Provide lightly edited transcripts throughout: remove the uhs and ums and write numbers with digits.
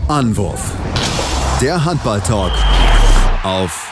Anwurf. Der Handball-Talk auf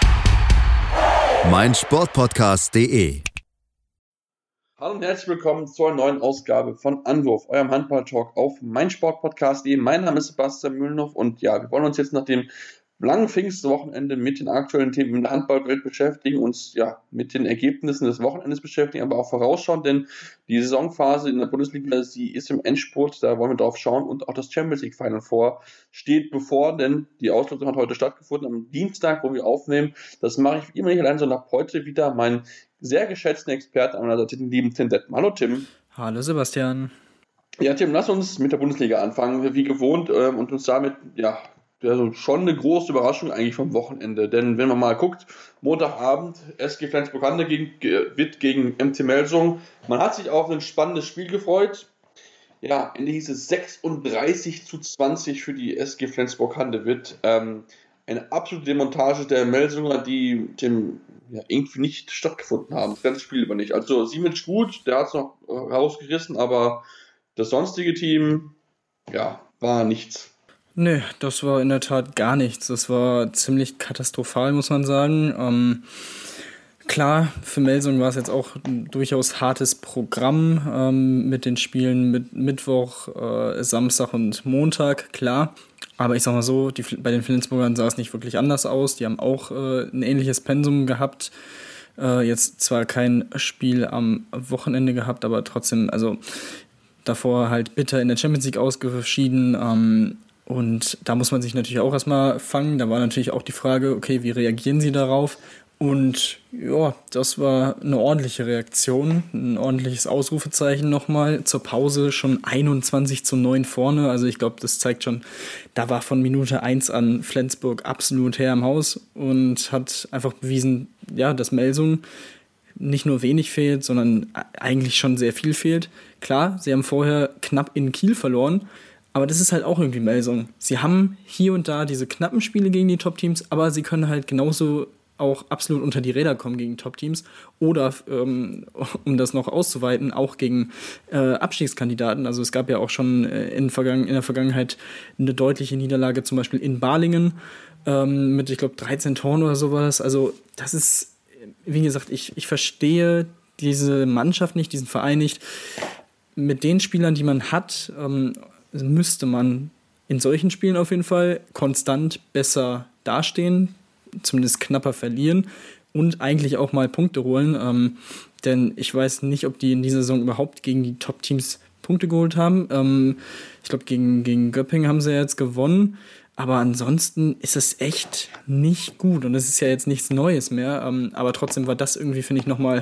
meinsportpodcast.de. Hallo und herzlich willkommen zur neuen Ausgabe von Anwurf, eurem Handball-Talk auf meinsportpodcast.de. Mein Name ist Sebastian Mühlenhoff und ja, wir wollen uns jetzt nach dem langen Pfingstwochenende mit den aktuellen Themen in der Handballwelt beschäftigen, uns ja mit den Ergebnissen des Wochenendes beschäftigen, aber auch vorausschauen, denn die Saisonphase in der Bundesliga, sie ist im Endspurt, da wollen wir drauf schauen, und auch das Champions League Final steht bevor, denn die Auslosung hat heute stattgefunden, am Dienstag, wo wir aufnehmen. Das mache ich immer nicht allein, sondern habe heute wieder meinen sehr geschätzten Experten an meiner Seite, den lieben Tim Detmer. Hallo Tim. Hallo Sebastian. Ja Tim, lass uns mit der Bundesliga anfangen, wie gewohnt, und uns damit, ja, also schon eine große Überraschung eigentlich vom Wochenende, denn wenn man mal guckt, Montagabend, SG Flensburg-Handewitt gegen MT Melsung, man hat sich auf ein spannendes Spiel gefreut. Ja, Ende hieß es 36:20 für die SG Flensburg-Handewitt. Eine absolute Demontage der Melsunger, die irgendwie nicht stattgefunden haben, das ganze Spiel über nicht. Also Simic gut, der hat es noch rausgerissen, aber das sonstige Team, ja, war nichts. Nee, das war in der Tat gar nichts. Das war ziemlich katastrophal, muss man sagen. Klar, für Melsung war es jetzt auch ein durchaus hartes Programm mit den Spielen mit Mittwoch, Samstag und Montag, klar. Aber ich sag mal so, bei den Flensburgern sah es nicht wirklich anders aus. Die haben auch ein ähnliches Pensum gehabt. Jetzt zwar kein Spiel am Wochenende gehabt, aber trotzdem, also davor halt bitter in der Champions League ausgeschieden. Und da muss man sich natürlich auch erstmal fangen. Da war natürlich auch die Frage, okay, wie reagieren sie darauf? Und ja, das war eine ordentliche Reaktion, ein ordentliches Ausrufezeichen nochmal. Zur Pause schon 21:9 vorne. Also ich glaube, das zeigt schon, da war von Minute 1 an Flensburg absolut Herr im Haus und hat einfach bewiesen, ja, dass Melsung nicht nur wenig fehlt, sondern eigentlich schon sehr viel fehlt. Klar, sie haben vorher knapp in Kiel verloren, aber das ist halt auch irgendwie Melsung. Sie haben hier und da diese knappen Spiele gegen die Top-Teams, aber sie können halt genauso auch absolut unter die Räder kommen gegen Top-Teams oder, um das noch auszuweiten, auch gegen Abstiegskandidaten. Also es gab ja auch schon in der Vergangenheit eine deutliche Niederlage, zum Beispiel in Balingen mit, ich glaube, 13 Toren oder sowas. Also das ist, wie gesagt, ich verstehe diese Mannschaft nicht, diesen Verein nicht. Mit den Spielern, die man hat, müsste man in solchen Spielen auf jeden Fall konstant besser dastehen, zumindest knapper verlieren und eigentlich auch mal Punkte holen. Denn ich weiß nicht, ob die in dieser Saison überhaupt gegen die Top-Teams Punkte geholt haben. Ich glaube, gegen Göppingen haben sie ja jetzt gewonnen. Aber ansonsten ist es echt nicht gut. Und es ist ja jetzt nichts Neues mehr. Aber trotzdem war das irgendwie, finde ich, nochmal,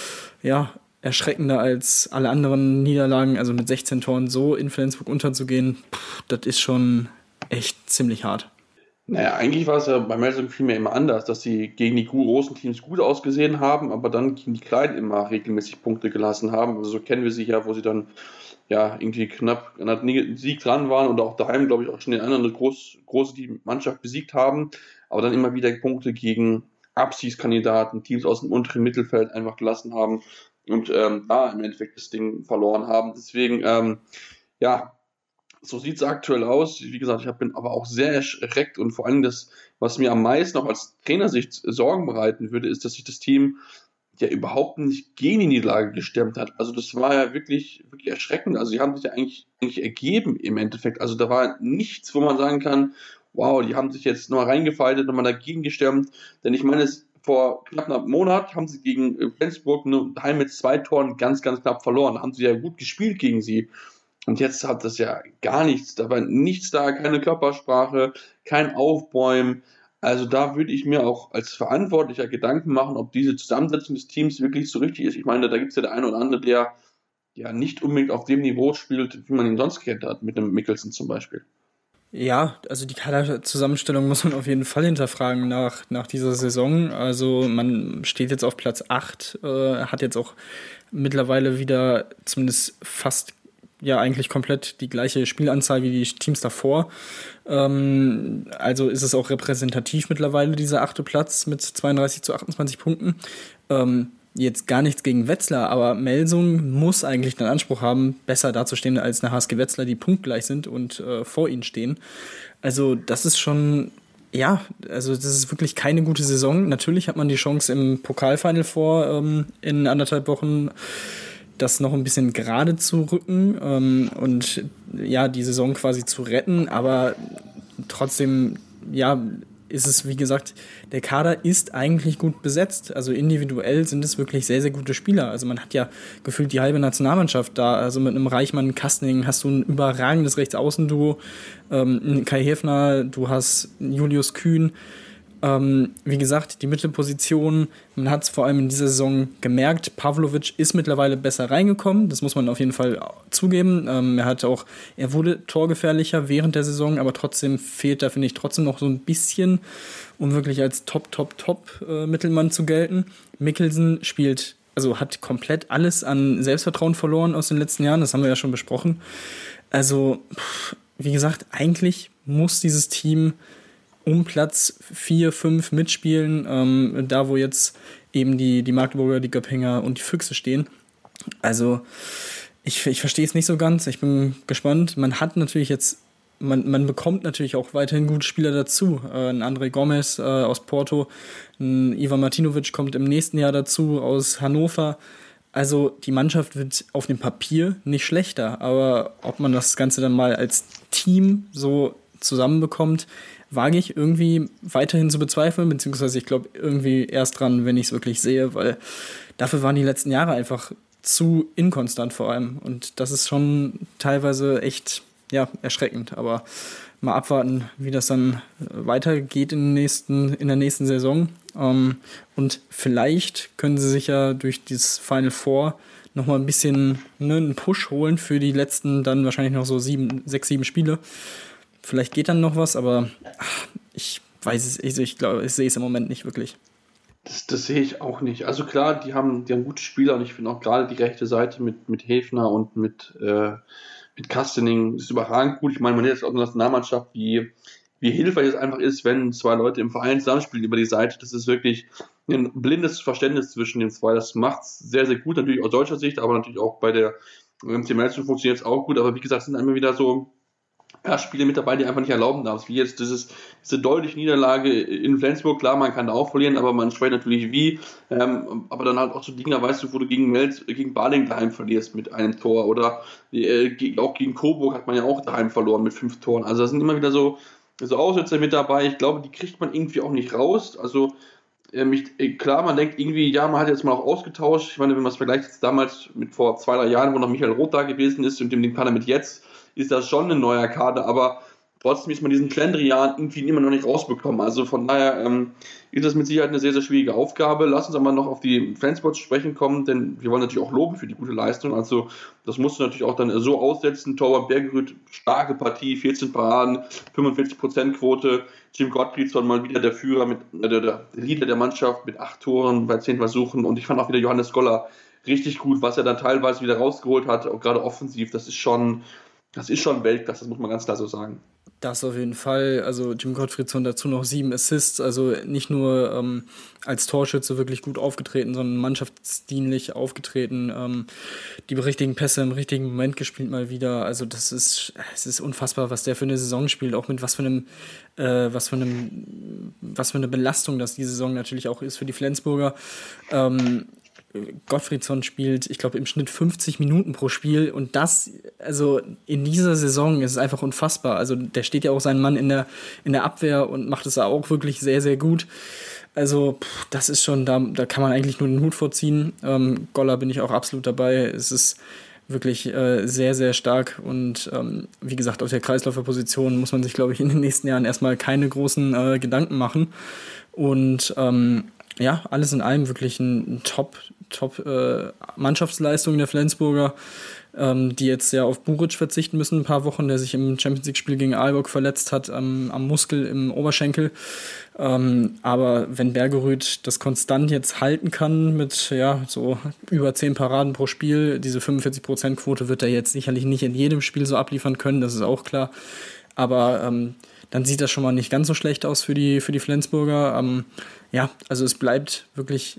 ja, erschreckender als alle anderen Niederlagen, also mit 16 Toren so in Flensburg unterzugehen, das ist schon echt ziemlich hart. Naja, eigentlich war es ja bei Melsung vielmehr immer anders, dass sie gegen die großen Teams gut ausgesehen haben, aber dann gegen die Kleinen immer regelmäßig Punkte gelassen haben. Also so kennen wir sie ja, wo sie dann ja irgendwie knapp an einem Sieg dran waren und auch daheim, glaube ich, auch schon den anderen große die Mannschaft besiegt haben, aber dann immer wieder Punkte gegen Abstiegskandidaten, Teams aus dem unteren Mittelfeld einfach gelassen haben und da im Endeffekt das Ding verloren haben. Deswegen, ja, so sieht es aktuell aus. Wie gesagt, ich bin aber auch sehr erschreckt und vor allem das, was mir am meisten auch als Trainersicht Sorgen bereiten würde, ist, dass sich das Team ja überhaupt nicht gegen die Niederlage gestemmt hat. Also das war ja wirklich, wirklich erschreckend. Also die haben sich ja eigentlich ergeben im Endeffekt. Also da war nichts, wo man sagen kann, wow, die haben sich jetzt nochmal reingefaltet, nochmal dagegen gestemmt. Denn ich meine, vor knapp einem Monat haben sie gegen Flensburg nur daheim mit 2 Toren ganz, ganz knapp verloren. Da haben sie ja gut gespielt gegen sie. Und jetzt hat das ja gar nichts. Da war nichts da, keine Körpersprache, kein Aufbäumen. Also da würde ich mir auch als Verantwortlicher Gedanken machen, ob diese Zusammensetzung des Teams wirklich so richtig ist. Ich meine, da gibt es ja der eine oder andere, der ja nicht unbedingt auf dem Niveau spielt, wie man ihn sonst kennt hat, mit einem Mikkelsen zum Beispiel. Ja, also die Kaderzusammenstellung muss man auf jeden Fall hinterfragen nach dieser Saison. Also man steht jetzt auf Platz 8, hat jetzt auch mittlerweile wieder zumindest fast ja eigentlich komplett die gleiche Spielanzahl wie die Teams davor. Also ist es auch repräsentativ mittlerweile, dieser 8. Platz mit 32 zu 28 Punkten. jetzt gar nichts gegen Wetzlar, aber Melsung muss eigentlich den Anspruch haben, besser dazustehen als eine HSG Wetzlar, die punktgleich sind und vor ihnen stehen. Also das ist schon, ja, also das ist wirklich keine gute Saison. Natürlich hat man die Chance im Pokalfinal in 1,5 Wochen das noch ein bisschen gerade zu rücken und ja, die Saison quasi zu retten, aber trotzdem, ja, ist es, wie gesagt, der Kader ist eigentlich gut besetzt. Also individuell sind es wirklich sehr, sehr gute Spieler. Also man hat ja gefühlt die halbe Nationalmannschaft da. Also mit einem Reichmann, Kastening hast du ein überragendes Rechtsaußenduo. Kai Häfner, du hast Julius Kühn. Wie gesagt, die Mittelposition, man hat es vor allem in dieser Saison gemerkt, Pavlovic ist mittlerweile besser reingekommen, das muss man auf jeden Fall zugeben. Er wurde torgefährlicher während der Saison, aber trotzdem fehlt da, finde ich, trotzdem noch so ein bisschen, um wirklich als Top-Mittelmann zu gelten. Mikkelsen hat komplett alles an Selbstvertrauen verloren aus den letzten Jahren, das haben wir ja schon besprochen. Also, wie gesagt, eigentlich muss dieses Team um Platz 4, 5 mitspielen, da wo jetzt eben die Magdeburger, die Göppinger und die Füchse stehen. Also ich verstehe es nicht so ganz, ich bin gespannt. Man hat natürlich jetzt, man bekommt natürlich auch weiterhin gute Spieler dazu. Ein André Gomes aus Porto, ein Ivan Martinovic kommt im nächsten Jahr dazu aus Hannover. Also die Mannschaft wird auf dem Papier nicht schlechter, aber ob man das Ganze dann mal als Team so zusammenbekommt, wage ich irgendwie weiterhin zu bezweifeln, beziehungsweise ich glaube irgendwie erst dran, wenn ich es wirklich sehe, weil dafür waren die letzten Jahre einfach zu inkonstant vor allem und das ist schon teilweise echt, ja, erschreckend, aber mal abwarten, wie das dann weitergeht in der nächsten Saison und vielleicht können sie sich ja durch dieses Final Four nochmal ein bisschen einen Push holen für die letzten dann wahrscheinlich noch so 6, 7 Spiele. Vielleicht geht dann noch was, aber ich weiß es, ich glaube, ich sehe es im Moment nicht wirklich. Das sehe ich auch nicht. Also klar, die haben gute Spieler und ich finde auch gerade die rechte Seite mit Häfner und mit Kastening ist überragend gut. Ich meine, man hat jetzt auch eine Nationalmannschaft, wie hilfreich es einfach ist, wenn 2 Leute im Verein zusammenspielen über die Seite. Das ist wirklich ein blindes Verständnis zwischen den 2. Das macht es sehr, sehr gut, natürlich aus deutscher Sicht, aber natürlich auch bei der MC-Melsung funktioniert es auch gut. Aber wie gesagt, es sind immer wieder so Spiele mit dabei, die einfach nicht erlauben darfst. Wie jetzt diese deutliche Niederlage in Flensburg, klar, man kann da auch verlieren, aber man spricht natürlich wie. Aber dann halt auch so Dinger, weißt du, wo du gegen Baling daheim verlierst mit einem Tor oder auch gegen Coburg hat man ja auch daheim verloren mit 5 Toren. Also da sind immer wieder so Aussetzer mit dabei. Ich glaube, die kriegt man irgendwie auch nicht raus. Also klar, man denkt irgendwie, ja, man hat jetzt mal auch ausgetauscht. Ich meine, wenn man es vergleicht jetzt damals mit vor 2, 3 Jahren, wo noch Michael Roth da gewesen ist und dem Kader mit jetzt, ist das schon ein neuer Kader, aber trotzdem ist man diesen Schlendrian irgendwie immer noch nicht rausbekommen. Also von daher ist das mit Sicherheit eine sehr, sehr schwierige Aufgabe. Lass uns aber noch auf die Flensburg zu sprechen kommen, denn wir wollen natürlich auch loben für die gute Leistung. Also das musst du natürlich auch dann so aussetzen. Torwart Bergerud, starke Partie, 14 Paraden, 45% Quote. Jim Gottfriedson mal wieder der Führer, der Leader der Mannschaft mit 8 Toren bei 10 Versuchen. Und ich fand auch wieder Johannes Goller richtig gut, was er dann teilweise wieder rausgeholt hat, auch gerade offensiv. Das ist schon Weltklasse, das muss man ganz klar so sagen. Das auf jeden Fall. Also Jim Gottfriedson dazu noch 7 Assists, also nicht nur als Torschütze wirklich gut aufgetreten, sondern mannschaftsdienlich aufgetreten. Die richtigen Pässe im richtigen Moment gespielt mal wieder. Also es ist unfassbar, was der für eine Saison spielt, auch mit was für eine Belastung das die Saison natürlich auch ist für die Flensburger. Gottfriedson spielt, ich glaube, im Schnitt 50 Minuten pro Spiel und das, also in dieser Saison ist es einfach unfassbar. Also der steht ja auch seinen Mann in der Abwehr und macht es auch wirklich sehr, sehr gut. Also das ist schon, da kann man eigentlich nur den Hut vorziehen. Goller bin ich auch absolut dabei. Es ist wirklich sehr, sehr stark und wie gesagt, auf der Kreisläuferposition muss man sich, glaube ich, in den nächsten Jahren erstmal keine großen Gedanken machen und ja, alles in allem wirklich ein Top Mannschaftsleistung der Flensburger, die jetzt ja auf Buric verzichten müssen, ein paar Wochen, der sich im Champions-League-Spiel gegen Aalborg verletzt hat am Muskel im Oberschenkel. Aber wenn Bergerud das konstant jetzt halten kann mit so über 10 Paraden pro Spiel, diese 45%-Quote wird er jetzt sicherlich nicht in jedem Spiel so abliefern können, das ist auch klar. Aber dann sieht das schon mal nicht ganz so schlecht aus für die Flensburger. Also es bleibt wirklich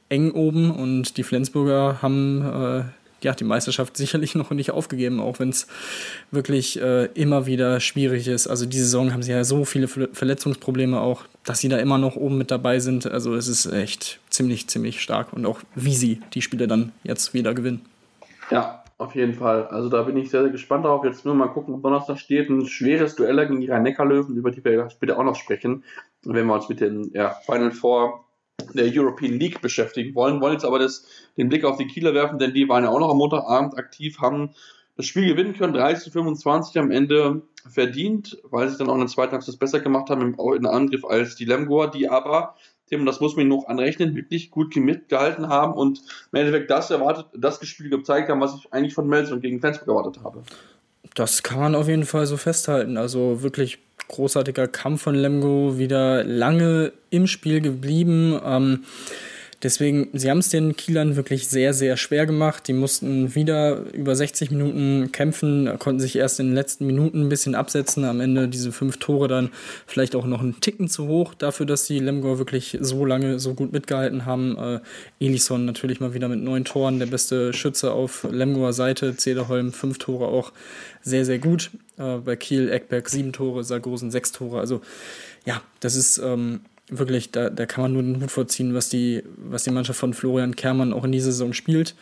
eng oben und die Flensburger haben die Meisterschaft sicherlich noch nicht aufgegeben, auch wenn es wirklich immer wieder schwierig ist. Also diese Saison haben sie ja so viele Verletzungsprobleme auch, dass sie da immer noch oben mit dabei sind. Also es ist echt ziemlich, ziemlich stark und auch wie sie die Spiele dann jetzt wieder gewinnen. Ja, auf jeden Fall. Also da bin ich sehr, sehr gespannt drauf. Jetzt nur mal gucken, ob Donnerstag steht. Ein schweres Duell gegen die Rhein-Neckar-Löwen, über die wir später auch noch sprechen, wenn wir uns mit den Final Four der European League beschäftigen wollen. Wollen jetzt aber den Blick auf die Kieler werfen, denn die waren ja auch noch am Montagabend aktiv, haben das Spiel gewinnen können, 30-25 am Ende verdient, weil sie dann auch in der zweiten Halbzeit besser gemacht haben in Angriff als die Lemgoer, die aber, das muss man noch anrechnen, wirklich gut mitgehalten haben und im Endeffekt das Spiel gezeigt haben, was ich eigentlich von Melsung gegen Flensburg erwartet habe. Das kann man auf jeden Fall so festhalten. Also wirklich großartiger Kampf von Lemgo, wieder lange im Spiel geblieben. Deswegen, sie haben es den Kielern wirklich sehr, sehr schwer gemacht. Die mussten wieder über 60 Minuten kämpfen, konnten sich erst in den letzten Minuten ein bisschen absetzen. Am Ende diese 5 Tore dann vielleicht auch noch einen Ticken zu hoch dafür, dass die Lemgoer wirklich so lange so gut mitgehalten haben. Elisson natürlich mal wieder mit 9 Toren, der beste Schütze auf Lemgoer Seite. Cederholm 5 Tore auch sehr, sehr gut. Bei Kiel, Eckberg 7 Tore, Sargosen 6 Tore. Also ja, das ist wirklich, da kann man nur den Hut vorziehen, was die Mannschaft von Florian Kehrmann auch in dieser Saison spielt.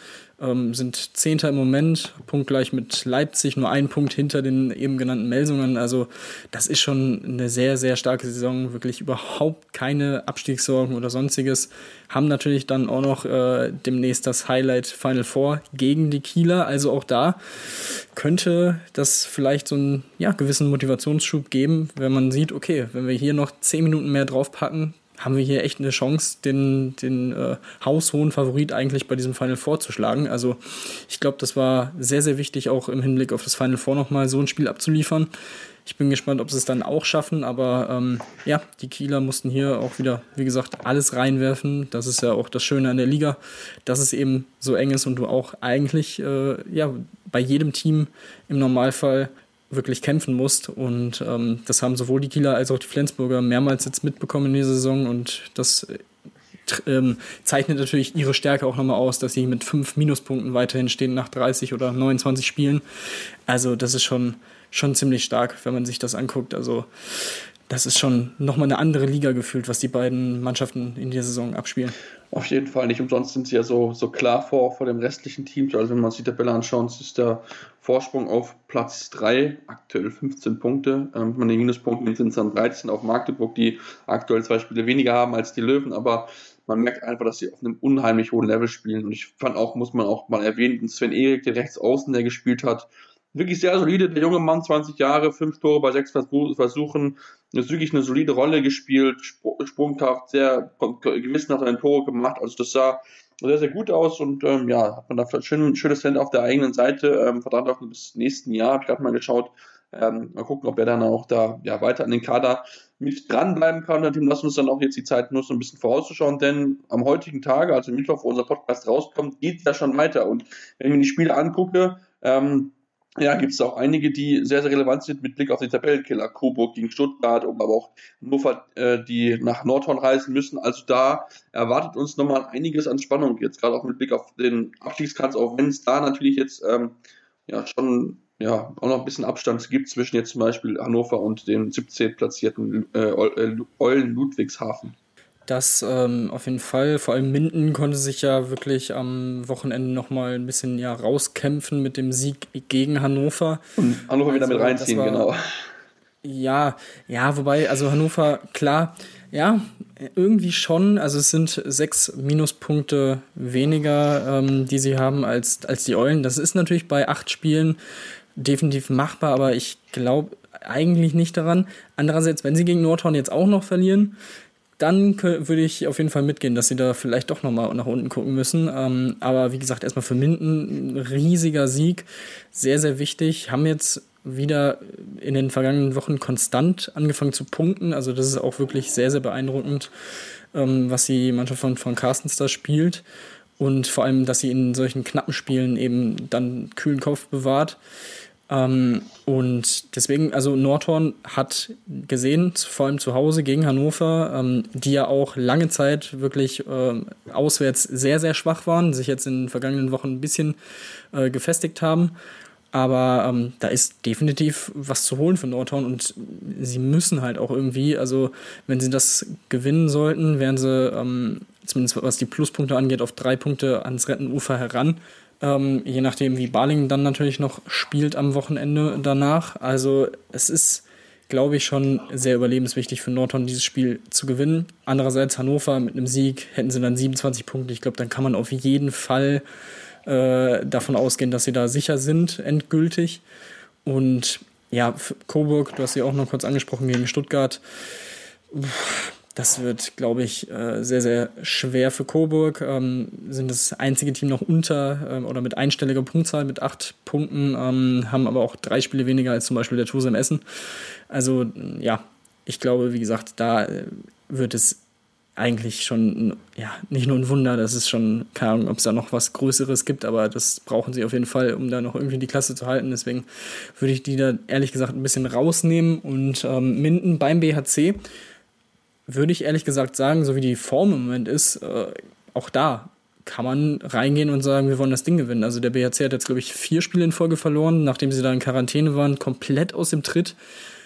Sind 10. im Moment, punktgleich mit Leipzig, nur 1 Punkt hinter den eben genannten Melsungern. Also das ist schon eine sehr, sehr starke Saison, wirklich überhaupt keine Abstiegssorgen oder sonstiges. Haben natürlich dann auch noch demnächst das Highlight Final Four gegen die Kieler. Also auch da könnte das vielleicht so einen gewissen Motivationsschub geben, wenn man sieht, okay, wenn wir hier noch 10 Minuten mehr draufpacken, haben wir hier echt eine Chance, den haushohen Favorit eigentlich bei diesem Final Four zu schlagen. Also ich glaube, das war sehr, sehr wichtig, auch im Hinblick auf das Final Four nochmal so ein Spiel abzuliefern. Ich bin gespannt, ob sie es dann auch schaffen, aber die Kieler mussten hier auch wieder, wie gesagt, alles reinwerfen. Das ist ja auch das Schöne an der Liga, dass es eben so eng ist und du auch eigentlich bei jedem Team im Normalfall wirklich kämpfen musst und das haben sowohl die Kieler als auch die Flensburger mehrmals jetzt mitbekommen in dieser Saison und das zeichnet natürlich ihre Stärke auch nochmal aus, dass sie mit 5 Minuspunkten weiterhin stehen nach 30 oder 29 Spielen. Also das ist schon ziemlich stark, wenn man sich das anguckt. Also das ist schon nochmal eine andere Liga gefühlt, was die beiden Mannschaften in dieser Saison abspielen. Auf jeden Fall, nicht umsonst sind sie ja so klar vor dem restlichen Team. Also wenn man sich die Tabelle anschaut, ist der Vorsprung auf Platz 3, aktuell 15 Punkte. Wenn man die Minuspunkte sind es dann 13 auf Magdeburg, die aktuell 2 Spiele weniger haben als die Löwen, aber man merkt einfach, dass sie auf einem unheimlich hohen Level spielen. Und ich fand auch, muss man auch mal erwähnen, den Sven Erik, der Rechtsaußen, der gespielt hat, wirklich sehr solide, der junge Mann, 20 Jahre, 5 Tore bei 6 Versuchen, ist wirklich eine solide Rolle gespielt, Sprungkraft, sehr gewissenhaft ein Tore gemacht, also das sah sehr, sehr gut aus und hat man da vielleicht schönes Talent auf der eigenen Seite, verdammt auch bis nächsten Jahr, habe ich gerade mal geschaut, mal gucken, ob er dann auch da weiter an den Kader mit dranbleiben kann. Dem lassen wir uns dann auch jetzt die Zeit nutzen, ein bisschen vorauszuschauen, denn am heutigen Tage, also Mittwoch, wo unser Podcast rauskommt, geht es ja schon weiter und wenn ich mir die Spiele angucke, gibt es auch einige, die sehr, sehr relevant sind mit Blick auf den Tabellenkiller. Coburg gegen Stuttgart, aber auch Hannover, die nach Nordhorn reisen müssen. Also da erwartet uns nochmal einiges an Spannung, jetzt gerade auch mit Blick auf den Abstiegskampf, auch wenn es da natürlich jetzt schon auch noch ein bisschen Abstand gibt zwischen jetzt zum Beispiel Hannover und dem 17. platzierten Eulen Ludwigshafen. Das auf jeden Fall. Vor allem Minden konnte sich ja wirklich am Wochenende nochmal ein bisschen rauskämpfen mit dem Sieg gegen Hannover. Und Hannover wieder mit reinziehen, genau. Ja, wobei, also Hannover, klar, irgendwie schon. Also es sind 6 Minuspunkte weniger, die sie haben als die Eulen. Das ist natürlich bei 8 Spielen definitiv machbar, aber ich glaube eigentlich nicht daran. Andererseits, wenn sie gegen Nordhorn jetzt auch noch verlieren, dann würde ich auf jeden Fall mitgehen, dass sie da vielleicht doch nochmal nach unten gucken müssen. Aber wie gesagt, erstmal für Minden ein riesiger Sieg, sehr, sehr wichtig. Haben jetzt wieder in den vergangenen Wochen konstant angefangen zu punkten. Also das ist auch wirklich sehr, sehr beeindruckend, was die Mannschaft von Carstens da spielt. Und vor allem, dass sie in solchen knappen Spielen eben dann kühlen Kopf bewahrt. Und deswegen, also Nordhorn hat gesehen, vor allem zu Hause gegen Hannover, die ja auch lange Zeit wirklich auswärts sehr, sehr schwach waren, sich jetzt in den vergangenen Wochen ein bisschen gefestigt haben. Aber da ist definitiv was zu holen für Nordhorn und sie müssen halt auch irgendwie, also wenn sie das gewinnen sollten, wären sie, zumindest was die Pluspunkte angeht, auf 3 Punkte ans Rettenufer heran. Je nachdem, wie Balingen dann natürlich noch spielt am Wochenende danach. Also es ist, glaube ich, schon sehr überlebenswichtig für Nordhorn, dieses Spiel zu gewinnen. Andererseits Hannover mit einem Sieg hätten sie dann 27 Punkte. Ich glaube, dann kann man auf jeden Fall davon ausgehen, dass sie da sicher sind, endgültig. Und ja, Coburg, du hast sie auch noch kurz angesprochen, gegen Stuttgart. Das wird, glaube ich, sehr, sehr schwer für Coburg. Sind das einzige Team noch unter oder mit einstelliger Punktzahl mit 8 Punkten, haben aber auch 3 Spiele weniger als zum Beispiel der TuS im Essen. Also ja, ich glaube, wie gesagt, da wird es eigentlich schon, ja, nicht nur ein Wunder, das ist schon, keine Ahnung, ob es da noch was Größeres gibt, aber das brauchen sie auf jeden Fall, um da noch irgendwie die Klasse zu halten. Deswegen würde ich die da ehrlich gesagt ein bisschen rausnehmen. Und Minden beim BHC würde ich ehrlich gesagt sagen, so wie die Form im Moment ist, auch da kann man reingehen und sagen, wir wollen das Ding gewinnen. Also der BHC hat jetzt, glaube ich, 4 Spiele in Folge verloren, nachdem sie da in Quarantäne waren, komplett aus dem Tritt.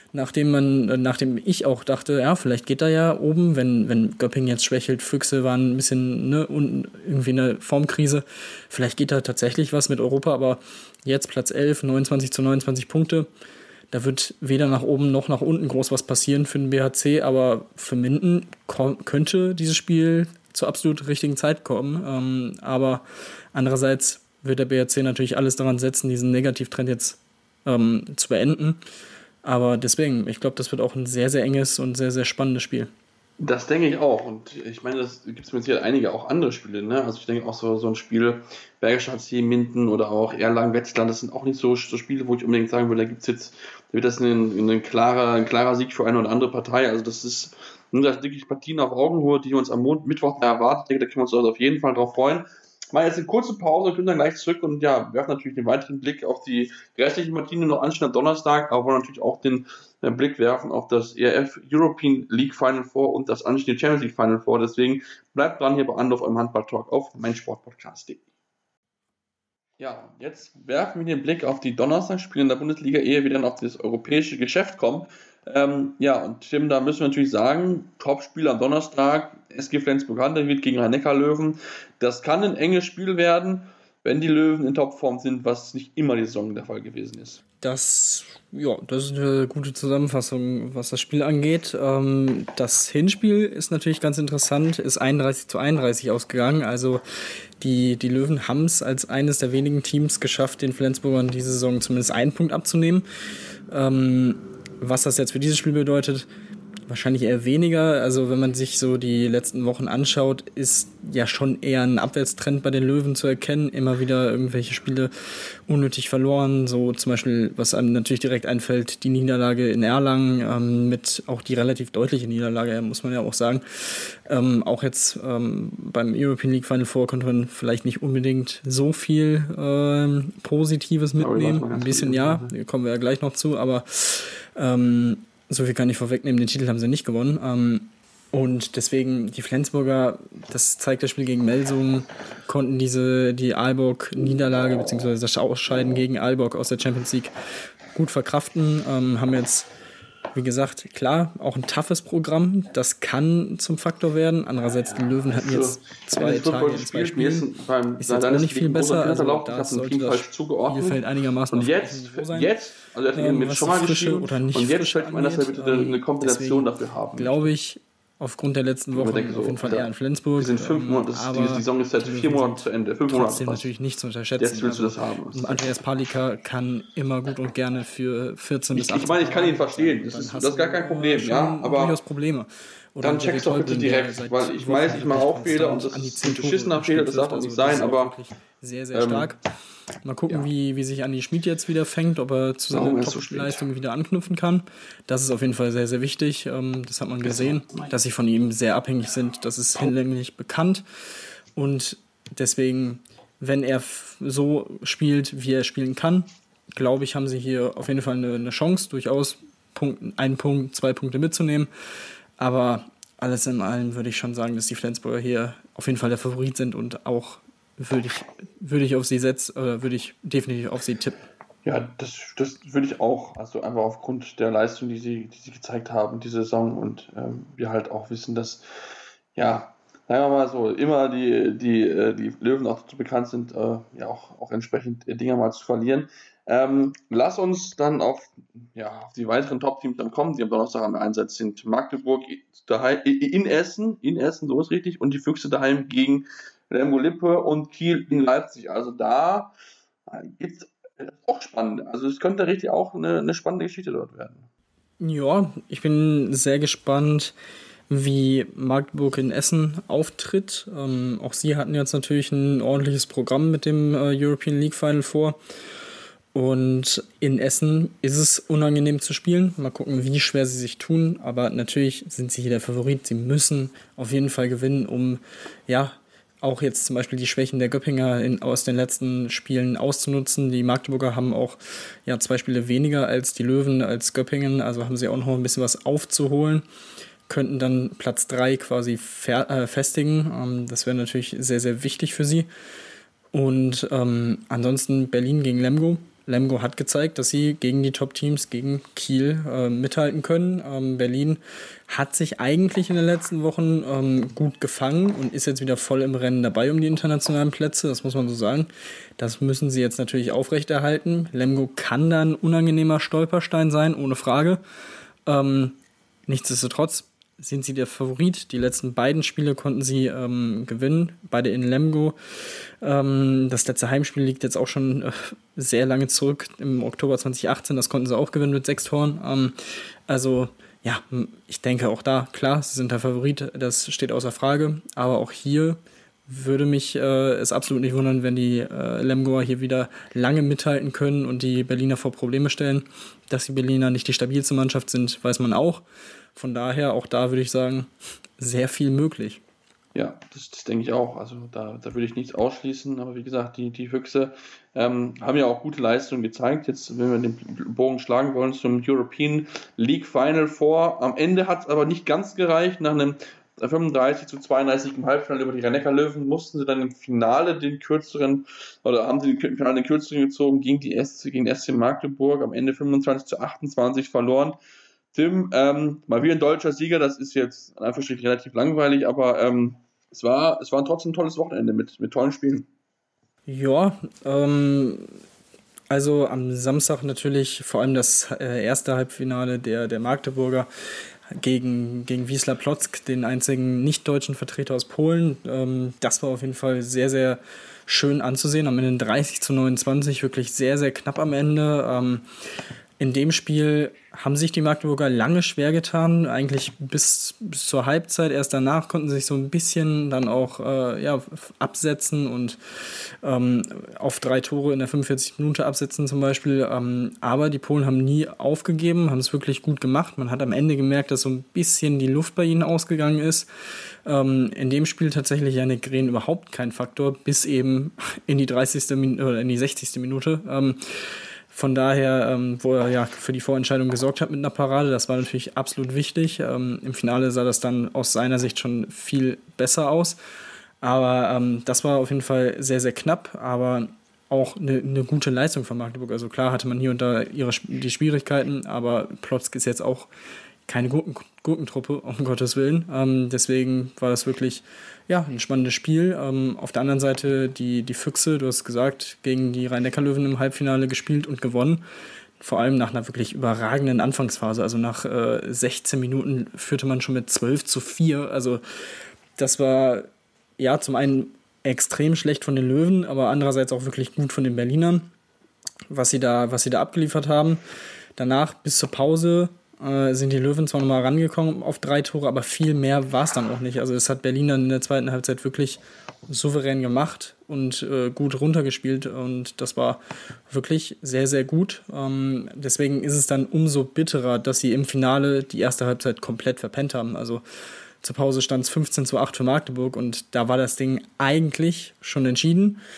Nachdem ich auch dachte, ja, vielleicht geht da ja oben, wenn Göppingen jetzt schwächelt, Füchse waren ein bisschen, unten irgendwie eine Formkrise, vielleicht geht da tatsächlich was mit Europa, aber jetzt Platz 11, 29/29 Punkte, da wird weder nach oben noch nach unten groß was passieren für den BHC, aber für Minden könnte dieses Spiel zur absolut richtigen Zeit kommen, aber andererseits wird der BHC natürlich alles daran setzen, diesen Negativtrend jetzt zu beenden. Aber deswegen, ich glaube, das wird auch ein sehr, sehr enges und sehr, sehr spannendes Spiel. Das denke ich auch. Und ich meine, das gibt es mit Sicherheit einige auch andere Spiele. Ne? Also ich denke auch so ein Spiel Bergischer HC, Minden oder auch Erlangen-Wetzlar, das sind auch nicht so Spiele, wo ich unbedingt sagen würde, da wird das ein klarer Sieg für eine oder andere Partei. Also das sind wirklich Partien auf Augenhöhe, die uns am Mittwoch erwarten. Ich denke, da können wir uns also auf jeden Fall drauf freuen. Mal jetzt eine kurze Pause und können dann gleich zurück und ja, werfen natürlich einen weiteren Blick auf die restlichen Partien, die noch anstehen am Donnerstag, aber wollen natürlich auch den Blick werfen auf das ERF European League Final Four und das anstehende Champions League Final Four. Deswegen bleibt dran hier bei Anruf eurem Handball-Talk auf meinsportpodcast.de. Ja, jetzt werfen wir den Blick auf die Donnerstagsspiele in der Bundesliga, ehe wir dann auf das europäische Geschäft kommen. Ja, und Tim, da müssen wir natürlich sagen, Topspiel am Donnerstag, SG Flensburg-Handewitt gegen Rhein-Neckar-Löwen. Das kann ein enges Spiel werden, wenn die Löwen in Topform sind, was nicht immer die Saison der Fall gewesen ist. Das ist eine gute Zusammenfassung, was das Spiel angeht. Das Hinspiel ist natürlich ganz interessant, ist 31/31 ausgegangen. Also die Löwen haben es als eines der wenigen Teams geschafft, den Flensburgern diese Saison zumindest einen Punkt abzunehmen. Was das jetzt für dieses Spiel bedeutet, wahrscheinlich eher weniger. Also wenn man sich so die letzten Wochen anschaut, ist ja schon eher ein Abwärtstrend bei den Löwen zu erkennen. Immer wieder irgendwelche Spiele unnötig verloren. So zum Beispiel, was einem natürlich direkt einfällt, die Niederlage in Erlangen, mit auch die relativ deutliche Niederlage, muss man ja auch sagen. Auch jetzt beim European League Final Four konnte man vielleicht nicht unbedingt so viel Positives mitnehmen. Ein bisschen ja, da kommen wir ja gleich noch zu, aber so viel kann ich vorwegnehmen, den Titel haben sie nicht gewonnen. Und deswegen die Flensburger, das zeigt das Spiel gegen Melsungen, konnten die Aalborg-Niederlage bzw. das Ausscheiden gegen Aalborg aus der Champions League gut verkraften. Haben jetzt, wie gesagt, klar, auch ein toughes Programm. Das kann zum Faktor werden. Andererseits, die Löwen hatten jetzt 2 Tage in 2 Spielen. Ist jetzt auch nicht viel besser. Also da sollte das Spielfeld einigermaßen und jetzt, also er hat mit schon mal geschrieben und jetzt fällt man, dass wir bitte eine Kombination dafür haben. Glaube ich, aufgrund der letzten Wochen auf jeden Fall eher in Flensburg. Wir sind 5 Monate, die Saison ist seit 4 Monaten zu Ende. 5 Monate trotzdem natürlich nicht zu unterschätzen. Jetzt willst du das haben. Andreas Palika kann immer gut und gerne für 14 bis 18 Ich meine, ich kann ihn verstehen. Das ist gar kein Problem. Ja, aber durchaus Probleme. Oder dann checkst du bitte direkt, weil ich weiß, ich mache auch Fehler und das ist ein beschissener Fehler, das darf auch nicht sein, aber sehr, sehr stark. Mal gucken, wie sich Andi Schmid jetzt wieder fängt, ob er zu seiner Top-Leistung wieder anknüpfen kann. Das ist auf jeden Fall sehr, sehr wichtig. Das hat man gesehen, dass sie von ihm sehr abhängig sind. Das ist hinlänglich bekannt. Und deswegen, wenn er so spielt, wie er spielen kann, glaube ich, haben sie hier auf jeden Fall eine Chance, durchaus einen Punkt, 2 Punkte mitzunehmen. Aber alles in allem würde ich schon sagen, dass die Flensburger hier auf jeden Fall der Favorit sind und auch würde ich auf sie setzen, oder würde ich definitiv auf sie tippen. Ja, das würde ich auch. Also einfach aufgrund der Leistung, die sie gezeigt haben, diese Saison. Und wir halt auch wissen, dass, ja, sagen wir mal so, immer die Löwen auch dazu bekannt sind, ja auch entsprechend Dinger mal zu verlieren. Lass uns dann auf die weiteren Top-Teams dann kommen, die am Donnerstag am Einsatz sind. Magdeburg daheim, in Essen, so ist richtig, und die Füchse daheim gegen Lemgo-Lippe und Kiel in Leipzig. Also da gibt es auch spannend. Also es könnte richtig auch eine spannende Geschichte dort werden. Ja, ich bin sehr gespannt, wie Magdeburg in Essen auftritt. Auch sie hatten jetzt natürlich ein ordentliches Programm mit dem European League Final vor. Und in Essen ist es unangenehm zu spielen. Mal gucken, wie schwer sie sich tun. Aber natürlich sind sie hier der Favorit. Sie müssen auf jeden Fall gewinnen, um auch jetzt zum Beispiel die Schwächen der Göppinger aus den letzten Spielen auszunutzen. Die Magdeburger haben auch 2 Spiele weniger als die Löwen, als Göppingen. Also haben sie auch noch ein bisschen was aufzuholen. Könnten dann Platz 3 quasi festigen. Das wäre natürlich sehr, sehr wichtig für sie. Und ansonsten Berlin gegen Lemgo. Lemgo hat gezeigt, dass sie gegen die Top-Teams, gegen Kiel mithalten können. Berlin hat sich eigentlich in den letzten Wochen gut gefangen und ist jetzt wieder voll im Rennen dabei um die internationalen Plätze. Das muss man so sagen. Das müssen sie jetzt natürlich aufrechterhalten. Lemgo kann dann ein unangenehmer Stolperstein sein, ohne Frage. Nichtsdestotrotz sind sie der Favorit. Die letzten beiden Spiele konnten sie gewinnen, beide in Lemgo. Das letzte Heimspiel liegt jetzt auch schon sehr lange zurück, im Oktober 2018. Das konnten sie auch gewinnen mit 6 Toren. Ich denke auch da, klar, sie sind der Favorit, das steht außer Frage. Aber auch hier würde mich es absolut nicht wundern, wenn die Lemgoer hier wieder lange mithalten können und die Berliner vor Probleme stellen. Dass die Berliner nicht die stabilste Mannschaft sind, weiß man auch. Von daher, auch da würde ich sagen, sehr viel möglich. Ja, das denke ich auch. Also da würde ich nichts ausschließen. Aber wie gesagt, die Füchse haben ja auch gute Leistungen gezeigt. Jetzt, wenn wir den Bogen schlagen wollen zum European League Final Four. Am Ende hat es aber nicht ganz gereicht. Nach einem 35-32 im Halbfinale über die Rhein-Neckar-Löwen mussten sie dann im Finale haben sie den kürzeren gezogen gegen SC Magdeburg. Am Ende 25-28 verloren. Tim, mal wieder ein deutscher Sieger, das ist jetzt in Anführungsstrichen relativ langweilig, aber es war trotzdem ein tolles Wochenende mit tollen Spielen. Ja, also am Samstag natürlich vor allem das erste Halbfinale der Magdeburger gegen Wisła Płock, den einzigen nicht-deutschen Vertreter aus Polen. Das war auf jeden Fall sehr, sehr schön anzusehen. Am Ende 30-29, wirklich sehr, sehr knapp am Ende. In dem Spiel haben sich die Magdeburger lange schwer getan, eigentlich bis zur Halbzeit. Erst danach konnten sie sich so ein bisschen dann auch absetzen und auf 3 Tore in der 45. Minute absetzen zum Beispiel. Aber die Polen haben nie aufgegeben, haben es wirklich gut gemacht. Man hat am Ende gemerkt, dass so ein bisschen die Luft bei ihnen ausgegangen ist. In dem Spiel tatsächlich Yannick Grehn überhaupt kein Faktor, bis eben in die 30. oder in die 60. Minute. Von daher, wo er für die Vorentscheidung gesorgt hat mit einer Parade, das war natürlich absolut wichtig. Im Finale sah das dann aus seiner Sicht schon viel besser aus. Aber das war auf jeden Fall sehr, sehr knapp, aber auch eine gute Leistung von Magdeburg. Also klar hatte man hier und da die Schwierigkeiten, aber Płock ist jetzt auch keine Gurkentruppe, um Gottes Willen. Deswegen war das wirklich ein spannendes Spiel. Auf der anderen Seite die Füchse, du hast gesagt, gegen die Rhein-Neckar-Löwen im Halbfinale gespielt und gewonnen. Vor allem nach einer wirklich überragenden Anfangsphase. Also nach 16 Minuten führte man schon mit 12-4. Also das war zum einen extrem schlecht von den Löwen, aber andererseits auch wirklich gut von den Berlinern, was sie da abgeliefert haben. Danach bis zur Pause sind die Löwen zwar nochmal rangekommen auf 3 Tore, aber viel mehr war es dann auch nicht. Also das hat Berlin dann in der zweiten Halbzeit wirklich souverän gemacht und gut runtergespielt und das war wirklich sehr, sehr gut. Deswegen ist es dann umso bitterer, dass sie im Finale die erste Halbzeit komplett verpennt haben. Also zur Pause stand es 15-8 für Magdeburg und da war das Ding eigentlich schon entschieden.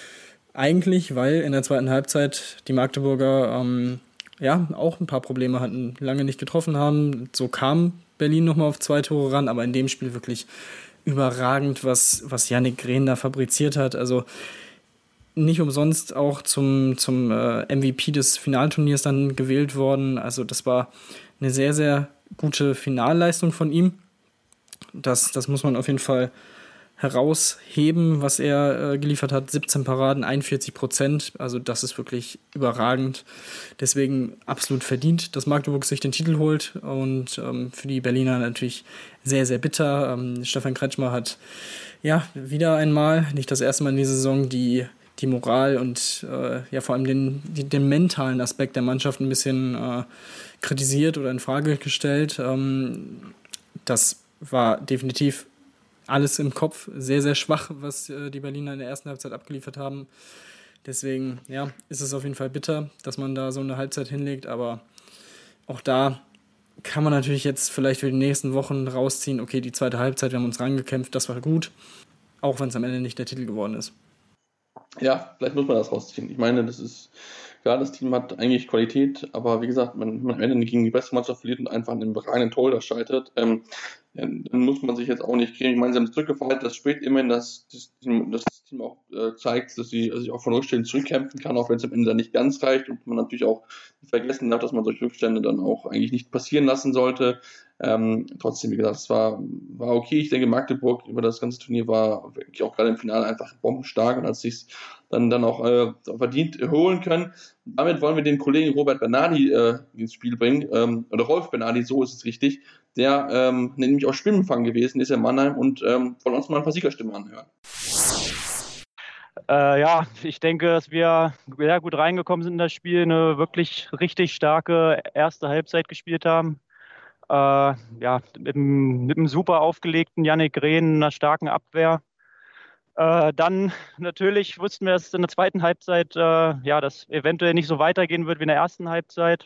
Eigentlich, weil in der zweiten Halbzeit die Magdeburger auch ein paar Probleme hatten, lange nicht getroffen haben. So kam Berlin nochmal auf 2 Tore ran, aber in dem Spiel wirklich überragend, was Yannick Grehn da fabriziert hat. Also nicht umsonst auch zum MVP des Finalturniers dann gewählt worden. Also das war eine sehr, sehr gute Finalleistung von ihm. Das muss man auf jeden Fall herausheben, was er geliefert hat. 17 Paraden, 41%. Also das ist wirklich überragend. Deswegen absolut verdient, dass Magdeburg sich den Titel holt. Und für die Berliner natürlich sehr, sehr bitter. Stefan Kretschmer hat wieder einmal, nicht das erste Mal in dieser Saison, die Moral und vor allem den mentalen Aspekt der Mannschaft ein bisschen kritisiert oder in Frage gestellt. Das war definitiv alles im Kopf, sehr, sehr schwach, was die Berliner in der ersten Halbzeit abgeliefert haben. Deswegen, ist es auf jeden Fall bitter, dass man da so eine Halbzeit hinlegt, aber auch da kann man natürlich jetzt vielleicht für die nächsten Wochen rausziehen, okay, die zweite Halbzeit, wir haben uns rangekämpft, das war gut, auch wenn es am Ende nicht der Titel geworden ist. Ja, vielleicht muss man das rausziehen. Ich meine, das Team hat eigentlich Qualität, aber wie gesagt, man am Ende gegen die beste Mannschaft verliert und einfach an einem überragenden Torhüter scheitert. Dann muss man sich jetzt auch nicht kriegen. Ich meine, sie haben es zurückgefallen, das spielt immerhin, dass das Team auch zeigt, dass sie sich auch von Rückständen zurückkämpfen kann, auch wenn es am Ende dann nicht ganz reicht und man natürlich auch nicht vergessen darf, dass man solche Rückstände dann auch eigentlich nicht passieren lassen sollte. Trotzdem, wie gesagt, es war okay. Ich denke, Magdeburg über das ganze Turnier war wirklich auch gerade im Finale einfach bombenstark und hat sich dann auch verdient holen können. Damit wollen wir den Kollegen Robert Bernardi ins Spiel bringen, oder Rolf Bernardi, so ist es richtig, der nämlich auch Stimmenfang gewesen ist in Mannheim und von uns mal ein paar Siegerstimmen anhören. Ich denke, dass wir sehr gut reingekommen sind in das Spiel, eine wirklich richtig starke erste Halbzeit gespielt haben. Mit einem super aufgelegten Yannick Grehn, einer starken Abwehr. Dann natürlich wussten wir, dass in der zweiten Halbzeit das eventuell nicht so weitergehen wird wie in der ersten Halbzeit.